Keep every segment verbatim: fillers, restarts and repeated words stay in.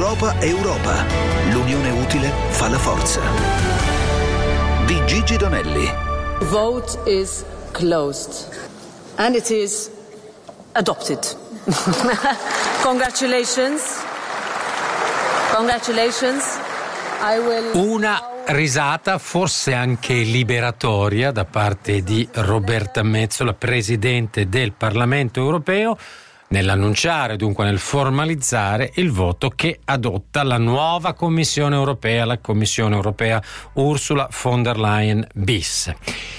Europa è Europa. L'unione utile fa la forza. Di Gigi Donelli. Vote is closed. And it is adopted. Congratulations. Congratulations. I will... Una risata forse anche liberatoria da parte di Roberta Metsola, Presidente del Parlamento Europeo, nell'annunciare, dunque nel formalizzare il voto che adotta la nuova Commissione Europea, la Commissione Europea Ursula von der Leyen bis.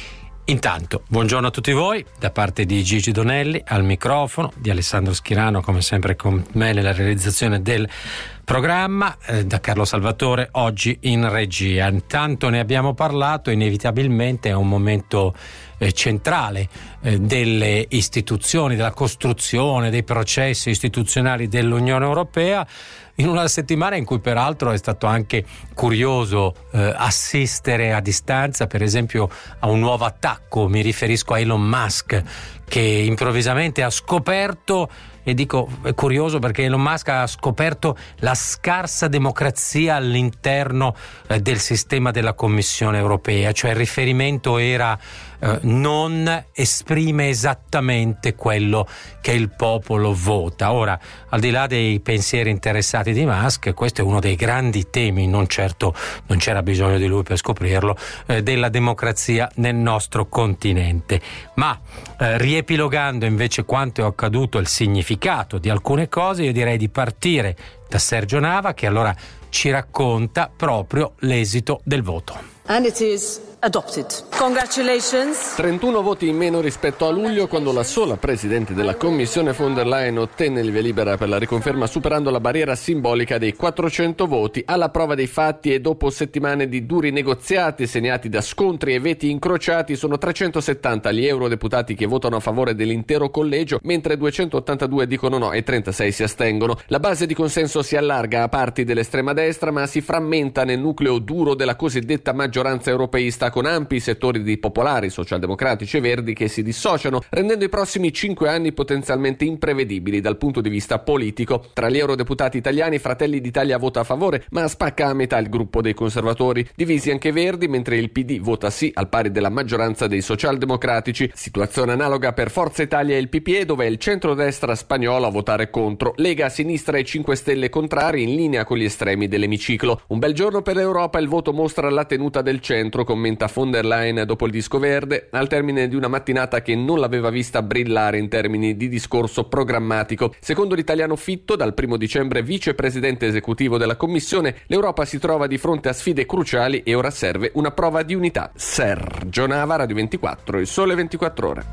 Intanto, buongiorno a tutti voi, da parte di Gigi Donelli al microfono, di Alessandro Schirano come sempre con me nella realizzazione del programma, eh, da Carlo Salvatore oggi in regia. Intanto ne abbiamo parlato, inevitabilmente è un momento eh, centrale eh, delle istituzioni, della costruzione dei processi istituzionali dell'Unione Europea, in una settimana in cui peraltro è stato anche curioso eh, assistere a distanza per esempio a un nuovo attacco. Mi riferisco a Elon Musk, che improvvisamente ha scoperto, e dico è curioso perché Elon Musk ha scoperto la scarsa democrazia all'interno eh, del sistema della Commissione Europea, cioè il riferimento era eh, non esprime esattamente quello che il popolo vota. Ora, al di là dei pensieri interessati di Musk, questo è uno dei grandi temi, non certo non c'era bisogno di lui per scoprirlo, eh, della democrazia nel nostro continente. Ma eh, riepilogando invece quanto è accaduto, il significato di alcune cose, io direi di partire da Sergio Nava, che allora ci racconta proprio l'esito del voto. And it is adopted. Congratulations. trentuno voti in meno rispetto a luglio, quando la sola Presidente della Commissione von der Leyen ottenne il via libera per la riconferma, superando la barriera simbolica dei quattrocento voti. Alla prova dei fatti e dopo settimane di duri negoziati segnati da scontri e veti incrociati, sono trecentosettanta gli eurodeputati che votano a favore dell'intero collegio, mentre duecentottantadue dicono no e trentasei si astengono. La base di consenso si allarga a parti dell'estrema destra, ma si frammenta nel nucleo duro della cosiddetta maggioranza europeista, con ampi settori di popolari, socialdemocratici e verdi che si dissociano, rendendo i prossimi cinque anni potenzialmente imprevedibili dal punto di vista politico. Tra gli eurodeputati italiani, Fratelli d'Italia vota a favore, ma spacca a metà il gruppo dei conservatori, divisi anche Verdi, mentre il P D vota sì, al pari della maggioranza dei socialdemocratici. Situazione analoga per Forza Italia e il P P E, dove è il centrodestra spagnolo a votare contro. Lega, Sinistra e cinque Stelle contrari, in linea con gli estremi dell'emiciclo. Un bel giorno per l'Europa, il voto mostra la tenuta del centro, commenta von der Leyen dopo il disco verde, al termine di una mattinata che non l'aveva vista brillare in termini di discorso programmatico. Secondo l'italiano Fitto, dal primo dicembre vicepresidente esecutivo della Commissione, l'Europa si trova di fronte a sfide cruciali e ora serve una prova di unità. Sergio Nava, Radio ventiquattro, il Sole ventiquattro Ore.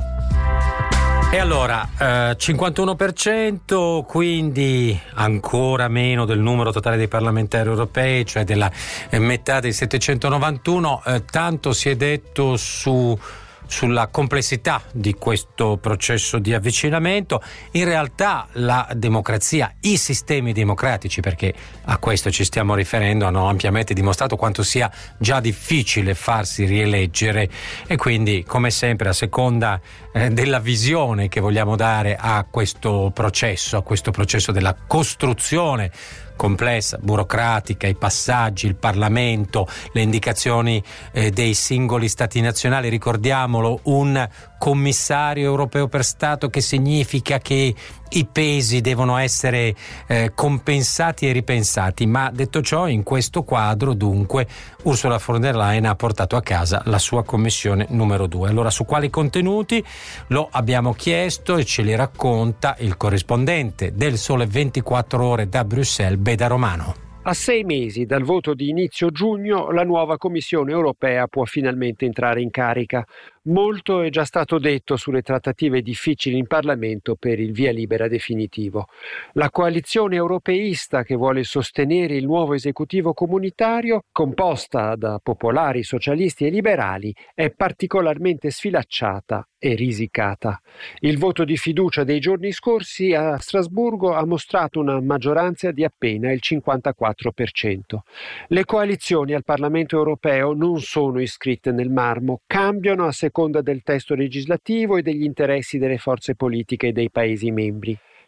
E allora, eh, cinquantuno per cento, quindi ancora meno del numero totale dei parlamentari europei, cioè della eh, metà dei settecentonovantuno, eh, tanto si è detto su sulla complessità di questo processo di avvicinamento. In realtà la democrazia, i sistemi democratici, perché a questo ci stiamo riferendo, hanno ampiamente dimostrato quanto sia già difficile farsi rieleggere, e quindi, come sempre, a seconda eh, della visione che vogliamo dare a questo processo, a questo processo della costruzione complessa, burocratica, i passaggi, il Parlamento, le indicazioni eh, dei singoli stati nazionali. Ricordiamolo, un commissario europeo per Stato, che significa che i pesi devono essere eh, compensati e ripensati. Ma detto ciò, in questo quadro dunque Ursula von der Leyen ha portato a casa la sua commissione numero due. Allora, su quali contenuti lo abbiamo chiesto e ce li racconta il corrispondente del Sole ventiquattro Ore da Bruxelles, Beda Romano. A sei mesi dal voto di inizio giugno, la nuova Commissione europea può finalmente entrare in carica. Molto è già stato detto sulle trattative difficili in Parlamento per il via libera definitivo. La coalizione europeista che vuole sostenere il nuovo esecutivo comunitario, composta da popolari, socialisti e liberali, è particolarmente sfilacciata e risicata. Il voto di fiducia dei giorni scorsi a Strasburgo ha mostrato una maggioranza di appena il cinquantaquattro per cento. Le coalizioni al Parlamento europeo non sono iscritte nel marmo, cambiano a seconda del testo legislativo e degli interessi delle forze politiche e dei Paesi membri.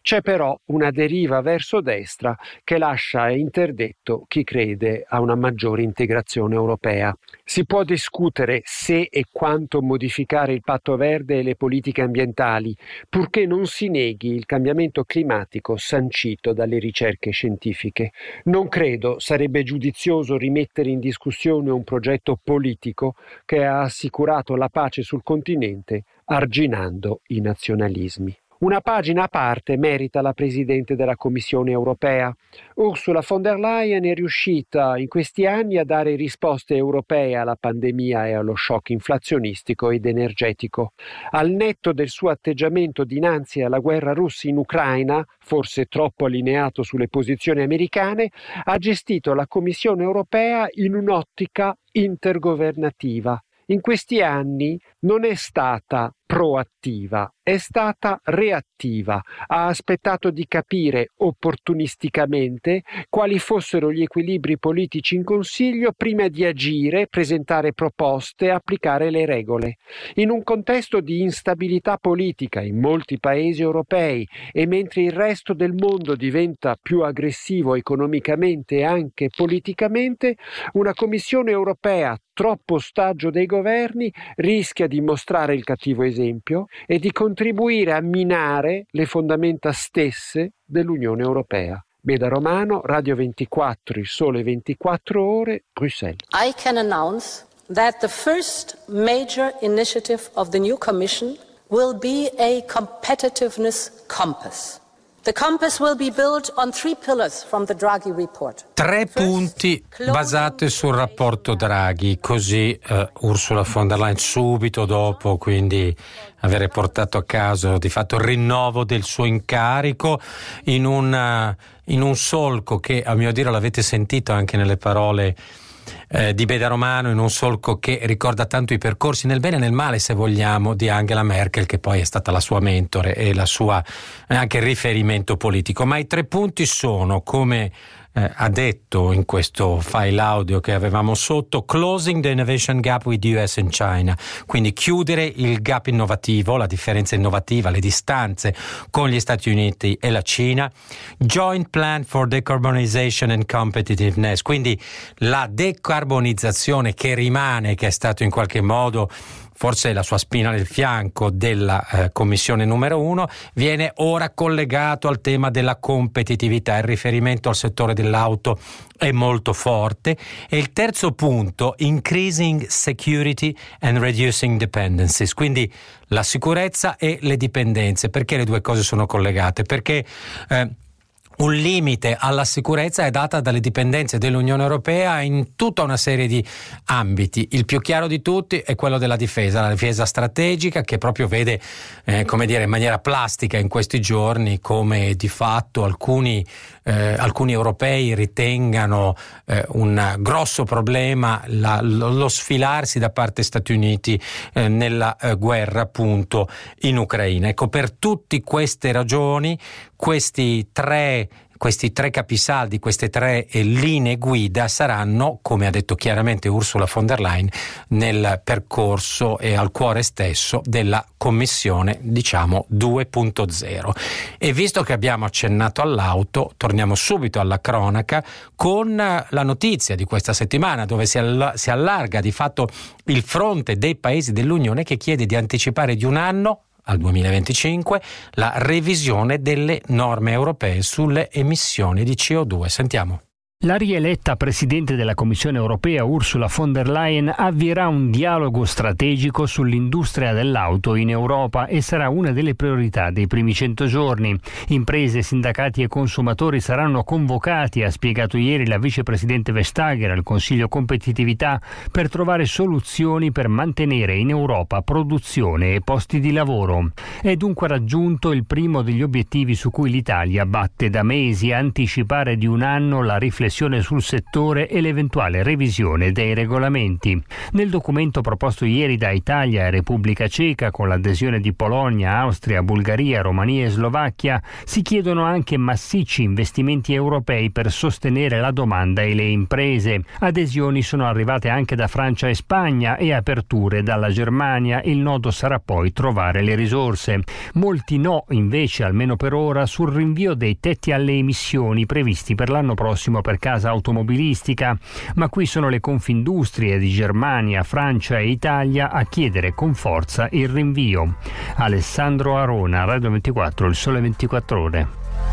C'è però una deriva verso destra che lascia interdetto chi crede a una maggiore integrazione europea. Si può discutere se e quanto modificare il Patto Verde e le politiche ambientali, purché non si neghi il cambiamento climatico sancito dalle ricerche scientifiche. Non credo sarebbe giudizioso rimettere in discussione un progetto politico che ha assicurato la pace sul continente arginando i nazionalismi. Una pagina a parte merita la Presidente della Commissione europea. Ursula von der Leyen è riuscita in questi anni a dare risposte europee alla pandemia e allo shock inflazionistico ed energetico. Al netto del suo atteggiamento dinanzi alla guerra russa in Ucraina, forse troppo allineato sulle posizioni americane, ha gestito la Commissione europea in un'ottica intergovernativa. In questi anni non è stata proattiva, è stata reattiva, ha aspettato di capire opportunisticamente quali fossero gli equilibri politici in Consiglio prima di agire, presentare proposte, applicare le regole. In un contesto di instabilità politica in molti paesi europei e mentre il resto del mondo diventa più aggressivo economicamente e anche politicamente, una Commissione europea troppo ostaggio dei governi rischia di mostrare il cattivo esempio e di contribuire a minare le fondamenta stesse dell'Unione Europea. Beda Romano, Radio ventiquattro, Il Sole ventiquattro Ore, Bruxelles. I can announce that the first major initiative of the new Commission will be a competitiveness compass. The compass will be built on three pillars from the Draghi report. Tre punti basati sul rapporto Draghi, così uh, Ursula von der Leyen subito dopo quindi avere portato a caso di fatto il rinnovo del suo incarico in un, uh, in un solco che a mio dire l'avete sentito anche nelle parole Eh, di Beda Romano, in un solco che ricorda tanto i percorsi nel bene e nel male, se vogliamo, di Angela Merkel, che poi è stata la sua mentore e la sua anche riferimento politico. Ma i tre punti sono, come eh, ha detto in questo file audio che avevamo sotto, closing the innovation gap with U S and China, quindi chiudere il gap innovativo, la differenza innovativa, le distanze con gli Stati Uniti e la Cina, joint plan for decarbonization and competitiveness, quindi la decarbonizzazione che rimane, che è stato in qualche modo forse la sua spina nel fianco della eh, commissione numero uno, viene ora collegato al tema della competitività. Il riferimento al settore dell'auto è molto forte. E il terzo punto, increasing security and reducing dependencies, quindi la sicurezza e le dipendenze. Perché le due cose sono collegate? Perché eh, un limite alla sicurezza è data dalle dipendenze dell'Unione Europea in tutta una serie di ambiti. Il più chiaro di tutti è quello della difesa, la difesa strategica, che proprio vede, eh, come dire, in maniera plastica in questi giorni come di fatto alcuni, eh, alcuni europei ritengano eh, un grosso problema la, lo, lo sfilarsi da parte Stati Uniti eh, nella eh, guerra appunto in Ucraina. Ecco, per tutte queste ragioni questi tre Questi tre capisaldi, queste tre linee guida saranno, come ha detto chiaramente Ursula von der Leyen, nel percorso e al cuore stesso della Commissione, diciamo, due punto zero. E visto che abbiamo accennato all'auto, torniamo subito alla cronaca con la notizia di questa settimana, dove si, all- si allarga di fatto il fronte dei paesi dell'Unione che chiede di anticipare di un anno al duemilaventicinque la revisione delle norme europee sulle emissioni di C O due. Sentiamo. La rieletta Presidente della Commissione europea Ursula von der Leyen avvierà un dialogo strategico sull'industria dell'auto in Europa e sarà una delle priorità dei primi cento giorni. Imprese, sindacati e consumatori saranno convocati, ha spiegato ieri la vicepresidente Vestager al Consiglio Competitività, per trovare soluzioni per mantenere in Europa produzione e posti di lavoro. È dunque raggiunto il primo degli obiettivi su cui l'Italia batte da mesi: anticipare di un anno la riflessione riflessione sul settore e l'eventuale revisione dei regolamenti. Nel documento proposto ieri da Italia e Repubblica Ceca, con l'adesione di Polonia, Austria, Bulgaria, Romania e Slovacchia, si chiedono anche massicci investimenti europei per sostenere la domanda e le imprese. Adesioni sono arrivate anche da Francia e Spagna e aperture dalla Germania. Il nodo sarà poi trovare le risorse. Molti no, invece, almeno per ora, sul rinvio dei tetti alle emissioni previsti per l'anno prossimo per casa automobilistica. Ma qui sono le Confindustrie di Germania, Francia e Italia a chiedere con forza il rinvio. Alessandro Arona, Radio ventiquattro, Il Sole ventiquattro Ore.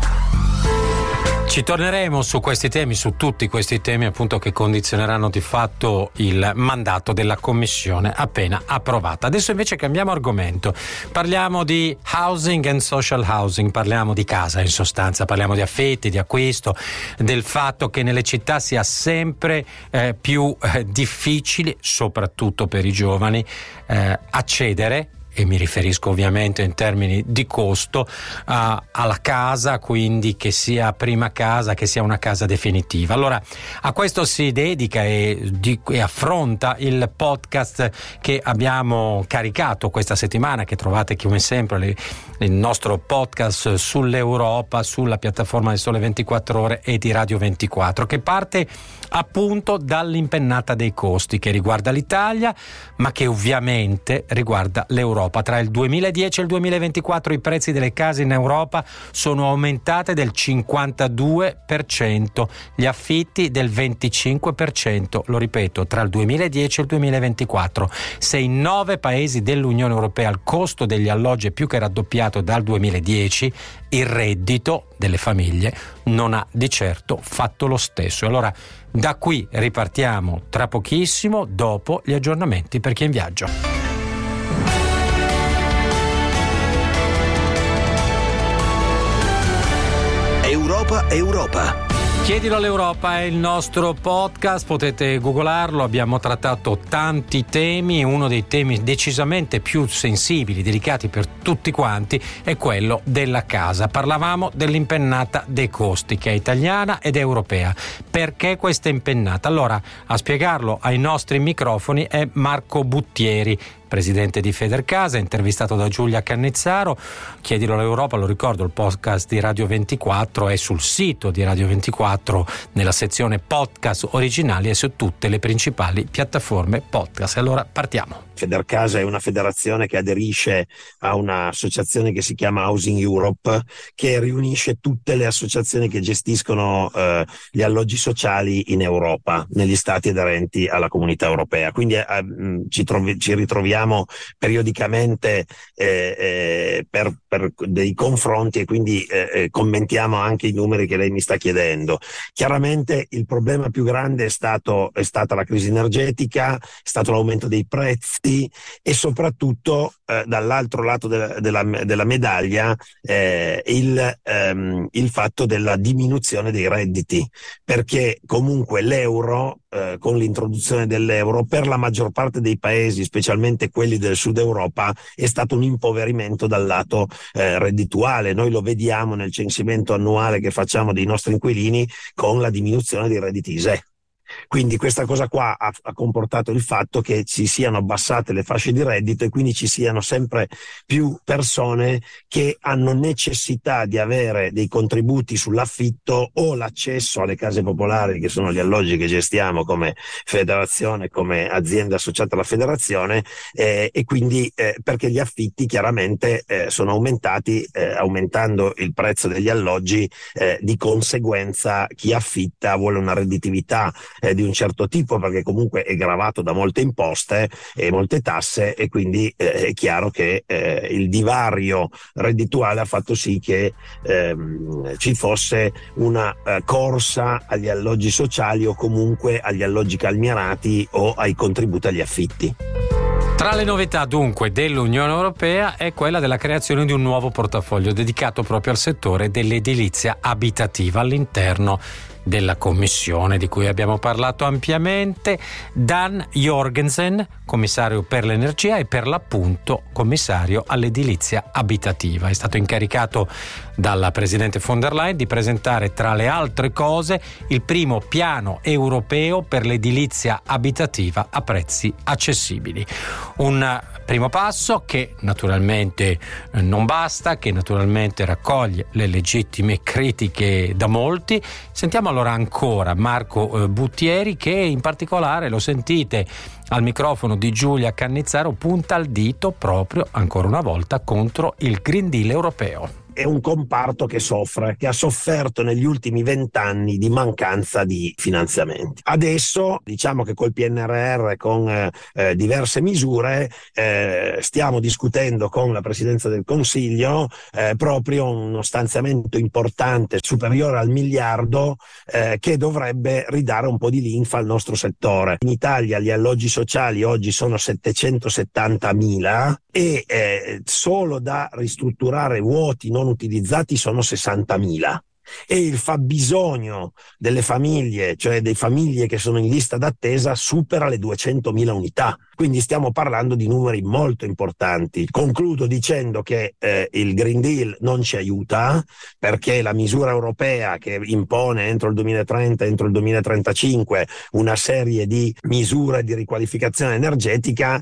Ci torneremo su questi temi, su tutti questi temi appunto che condizioneranno di fatto il mandato della Commissione appena approvata. Adesso invece cambiamo argomento, parliamo di housing and social housing, parliamo di casa in sostanza, parliamo di affitti, di acquisto, del fatto che nelle città sia sempre eh, più eh, difficile, soprattutto per i giovani, eh, accedere, e mi riferisco ovviamente in termini di costo, uh, alla casa, quindi che sia prima casa, che sia una casa definitiva. Allora, a questo si dedica e, di, e affronta il podcast che abbiamo caricato questa settimana, che trovate come sempre le, il nostro podcast sull'Europa, sulla piattaforma del Sole ventiquattro Ore e di Radio ventiquattro, che parte appunto dall'impennata dei costi che riguarda l'Italia, ma che ovviamente riguarda l'Europa. Tra il duemiladieci e il duemilaventiquattro i prezzi delle case in Europa sono aumentate del cinquantadue per cento, gli affitti del venticinque per cento, lo ripeto, tra il duemiladieci e il duemilaventiquattro. Se in nove paesi dell'Unione Europea il costo degli alloggi è più che raddoppiato dal duemiladieci, il reddito delle famiglie non ha di certo fatto lo stesso. Allora, da qui ripartiamo tra pochissimo, dopo gli aggiornamenti per chi è in viaggio. Europa Europa. Chiedilo all'Europa è il nostro podcast, potete googlarlo, abbiamo trattato tanti temi, uno dei temi decisamente più sensibili, delicati per tutti quanti è quello della casa. Parlavamo dell'impennata dei costi che è italiana ed europea. Perché questa impennata? Allora, a spiegarlo ai nostri microfoni è Marco Buttieri, presidente di Federcasa, intervistato da Giulia Cannizzaro. Chiedilo all'Europa, lo ricordo, il podcast di Radio ventiquattro è sul sito di Radio ventiquattro nella sezione podcast originali e su tutte le principali piattaforme podcast. Allora partiamo. Federcasa è una federazione che aderisce a un'associazione che si chiama Housing Europe, che riunisce tutte le associazioni che gestiscono eh, gli alloggi sociali in Europa, negli stati aderenti alla Comunità Europea. Quindi eh, ci, trovi, ci ritroviamo periodicamente eh, eh, per, per dei confronti e quindi eh, commentiamo anche i numeri che lei mi sta chiedendo. Chiaramente il problema più grande è stato è stata la crisi energetica, è stato l'aumento dei prezzi e soprattutto eh, dall'altro lato della, della, della medaglia eh, il, ehm, il fatto della diminuzione dei redditi, perché comunque l'euro, eh, con l'introduzione dell'euro, per la maggior parte dei paesi, specialmente quelli del sud Europa, è stato un impoverimento dal lato eh, reddituale. Noi lo vediamo nel censimento annuale che facciamo dei nostri inquilini con la diminuzione dei redditi I S E E. Quindi questa cosa qua ha, ha comportato il fatto che ci siano abbassate le fasce di reddito e quindi ci siano sempre più persone che hanno necessità di avere dei contributi sull'affitto o l'accesso alle case popolari, che sono gli alloggi che gestiamo come federazione, come azienda associata alla federazione, eh, e quindi eh, perché gli affitti chiaramente eh, sono aumentati, eh, aumentando il prezzo degli alloggi, eh, di conseguenza chi affitta vuole una redditività Eh, di un certo tipo, perché comunque è gravato da molte imposte e molte tasse, e quindi eh, è chiaro che eh, il divario reddituale ha fatto sì che ehm, ci fosse una eh, corsa agli alloggi sociali o comunque agli alloggi calmierati o ai contributi agli affitti. Tra le novità dunque dell'Unione Europea è quella della creazione di un nuovo portafoglio dedicato proprio al settore dell'edilizia abitativa all'interno della Commissione di cui abbiamo parlato ampiamente, Dan Jorgensen, commissario per l'energia e per l'appunto commissario all'edilizia abitativa. È stato incaricato dalla Presidente von der Leyen di presentare, tra le altre cose, il primo piano europeo per l'edilizia abitativa a prezzi accessibili. Un primo passo che naturalmente non basta, che naturalmente raccoglie le legittime critiche da molti. Sentiamo allora ancora Marco Buttieri, che in particolare, lo sentite al microfono di Giulia Cannizzaro, punta il dito proprio ancora una volta contro il Green Deal europeo. È un comparto che soffre, che ha sofferto negli ultimi vent'anni di mancanza di finanziamenti. Adesso, diciamo che col P N R R, con eh, diverse misure, eh, stiamo discutendo con la Presidenza del Consiglio eh, proprio uno stanziamento importante, superiore al miliardo, eh, che dovrebbe ridare un po' di linfa al nostro settore. In Italia gli alloggi sociali oggi sono settecentosettantamila e eh, solo da ristrutturare vuoti non utilizzati sono sessantamila. E il fabbisogno delle famiglie, cioè dei famiglie che sono in lista d'attesa, supera le duecentomila unità. Quindi stiamo parlando di numeri molto importanti. Concludo dicendo che eh, il Green Deal non ci aiuta, perché la misura europea che impone entro il duemilatrenta, entro il duemilatrentacinque una serie di misure di riqualificazione energetica,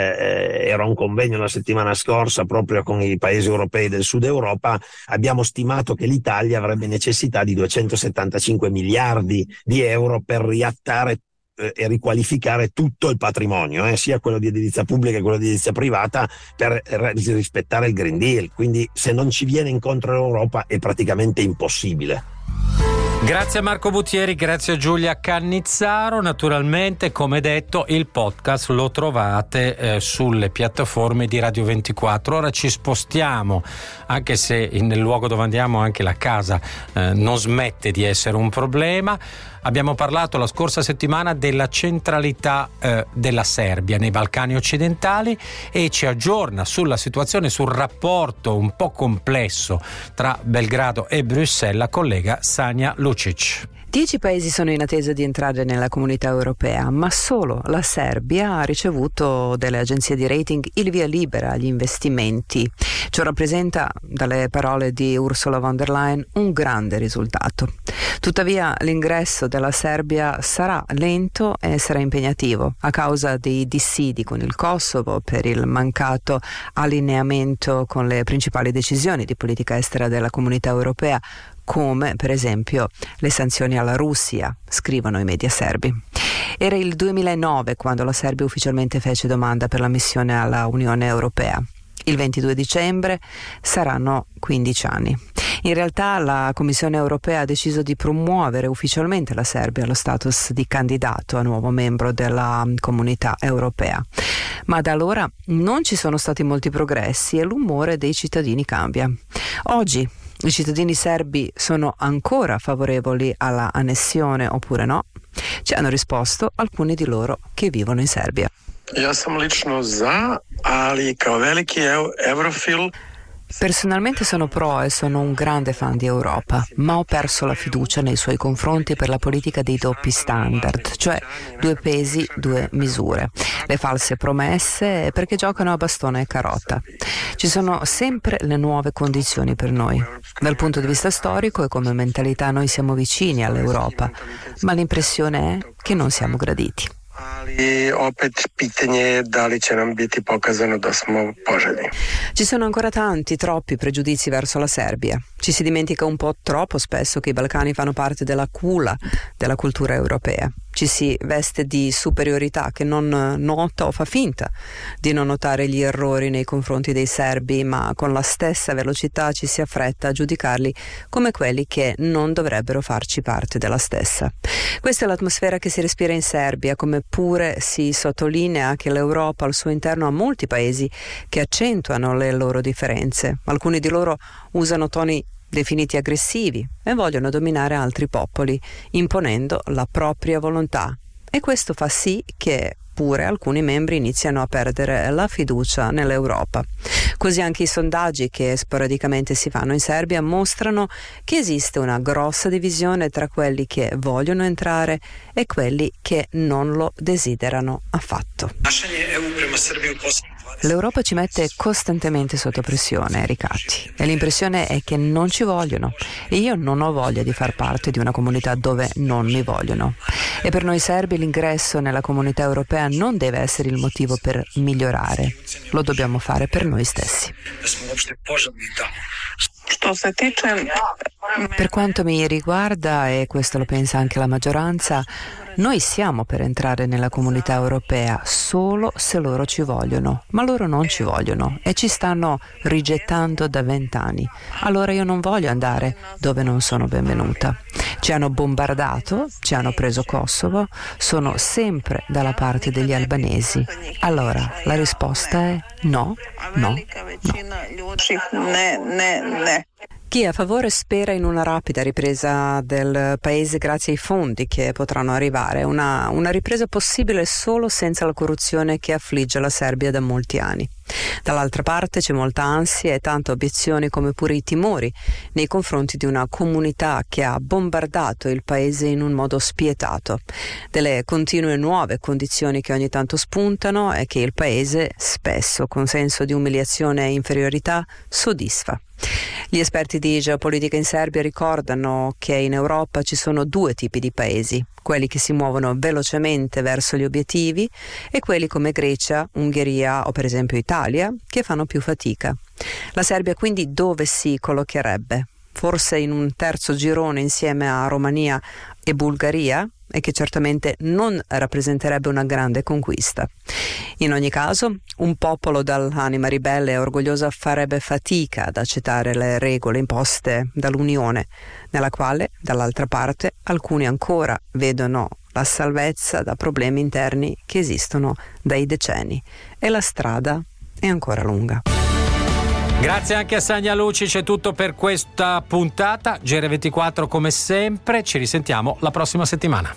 eh, era un convegno la settimana scorsa proprio con i paesi europei del sud Europa, abbiamo stimato che l'Italia avrebbe necessità di duecentosettantacinque miliardi di euro per riattare e riqualificare tutto il patrimonio, eh, sia quello di edilizia pubblica che quello di edilizia privata, per rispettare il Green Deal. Quindi se non ci viene incontro l'Europa è praticamente impossibile. Grazie a Marco Buttieri, grazie a Giulia Cannizzaro. Naturalmente, come detto, il podcast lo trovate eh, sulle piattaforme di Radio ventiquattro. Ora ci spostiamo, anche se nel luogo dove andiamo anche la casa eh, non smette di essere un problema. Abbiamo parlato la scorsa settimana della centralità eh, della Serbia nei Balcani occidentali e ci aggiorna sulla situazione, sul rapporto un po' complesso tra Belgrado e Bruxelles la collega Sanja Lucic. Dieci paesi sono in attesa di entrare nella comunità europea, ma solo la Serbia ha ricevuto dalle agenzie di rating il via libera agli investimenti. Ciò rappresenta, dalle parole di Ursula von der Leyen, un grande risultato. Tuttavia l'ingresso della Serbia sarà lento e sarà impegnativo a causa dei dissidi con il Kosovo per il mancato allineamento con le principali decisioni di politica estera della comunità europea, come per esempio le sanzioni alla Russia, scrivono i media serbi. Era il duemilanove quando la Serbia ufficialmente fece domanda per l'ammissione alla Unione Europea. Il ventidue dicembre saranno quindici anni. In realtà la Commissione Europea ha deciso di promuovere ufficialmente la Serbia allo status di candidato a nuovo membro della Comunità Europea. Ma da allora non ci sono stati molti progressi e l'umore dei cittadini cambia. Oggi i cittadini serbi sono ancora favorevoli alla annessione oppure no? Ci hanno risposto alcuni di loro che vivono in Serbia. Ja sam lično za, ali kao veliki eurofil. Personalmente sono pro e sono un grande fan di Europa, ma ho perso la fiducia nei suoi confronti per la politica dei doppi standard, cioè due pesi, due misure, le false promesse perché giocano a bastone e carota. Ci sono sempre le nuove condizioni per noi. Dal punto di vista storico e come mentalità noi siamo vicini all'Europa, ma l'impressione è che non siamo graditi. Ali opet pitanje je da li će nam biti pokazano da smo poželjni. Ci sono ancora tanti, troppi pregiudizi verso la Serbia. Ci si dimentica un po' troppo spesso che i Balcani fanno parte della culla della cultura europea. Ci si veste di superiorità che non nota o fa finta di non notare gli errori nei confronti dei serbi, ma con la stessa velocità ci si affretta a giudicarli come quelli che non dovrebbero farci parte della stessa. Questa è l'atmosfera che si respira in Serbia, come pure si sottolinea che l'Europa al suo interno ha molti paesi che accentuano le loro differenze. Alcuni di loro usano toni definiti aggressivi e vogliono dominare altri popoli, imponendo la propria volontà. E questo fa sì che oppure alcuni membri iniziano a perdere la fiducia nell'Europa. Così anche i sondaggi che sporadicamente si fanno in Serbia mostrano che esiste una grossa divisione tra quelli che vogliono entrare e quelli che non lo desiderano affatto. L'Europa ci mette costantemente sotto pressione, ricatti, e l'impressione è che non ci vogliono e io non ho voglia di far parte di una comunità dove non mi vogliono. E per noi serbi l'ingresso nella comunità europea non deve essere il motivo per migliorare, lo dobbiamo fare per noi stessi. Per quanto mi riguarda, e questo lo pensa anche la maggioranza, noi siamo per entrare nella comunità europea solo se loro ci vogliono, ma loro non ci vogliono e ci stanno rigettando da vent'anni. Allora io non voglio andare dove non sono benvenuta. Ci hanno bombardato, ci hanno preso Kosovo, sono sempre dalla parte degli albanesi. Allora la risposta è no, no, no. Chi è a favore spera in una rapida ripresa del paese grazie ai fondi che potranno arrivare, una, una ripresa possibile solo senza la corruzione che affligge la Serbia da molti anni. Dall'altra parte c'è molta ansia e tante obiezioni come pure i timori nei confronti di una comunità che ha bombardato il paese in un modo spietato, delle continue nuove condizioni che ogni tanto spuntano e che il paese, spesso con senso di umiliazione e inferiorità, soddisfa. Gli esperti di geopolitica in Serbia ricordano che in Europa ci sono due tipi di paesi, quelli che si muovono velocemente verso gli obiettivi e quelli come Grecia, Ungheria o per esempio Italia, che fanno più fatica. La Serbia quindi dove si collocherebbe? Forse in un terzo girone insieme a Romania e Bulgaria, e che certamente non rappresenterebbe una grande conquista. In ogni caso, un popolo dall'anima ribelle e orgogliosa farebbe fatica ad accettare le regole imposte dall'Unione, nella quale, dall'altra parte, alcuni ancora vedono la salvezza da problemi interni che esistono dai decenni. E la strada è ancora lunga. Grazie anche a Sania Lucic, è tutto per questa puntata. G R ventiquattro come sempre, ci risentiamo la prossima settimana.